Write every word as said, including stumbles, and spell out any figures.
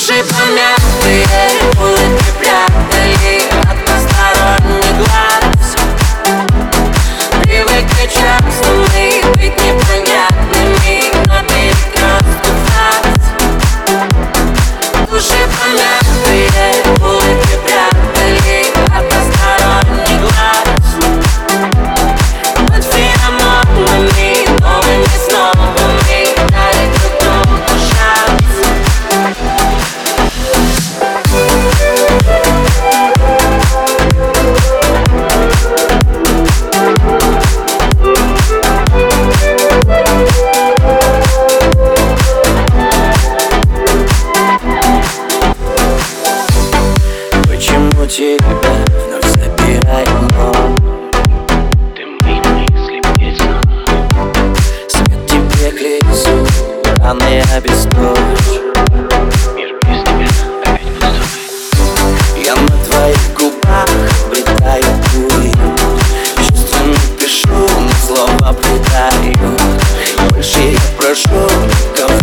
Души помятые, улыбки прятали от посторонних глаз. Привыкли часто мы быть непонятными на перекрестке фраз. Души помятые, улыбки прятали от посторонних глаз. Под феромонами, новыми сновами дали друг другу шанс. Почему тебя вновь забираем, но ты мои мысли без сна. свет тебе к лицу, раны обесточь. Мир без тебя опять пустой. Я на твоих губах обретаю уют. Чувствами пишу, но слова предаю. Больше я прошу, никого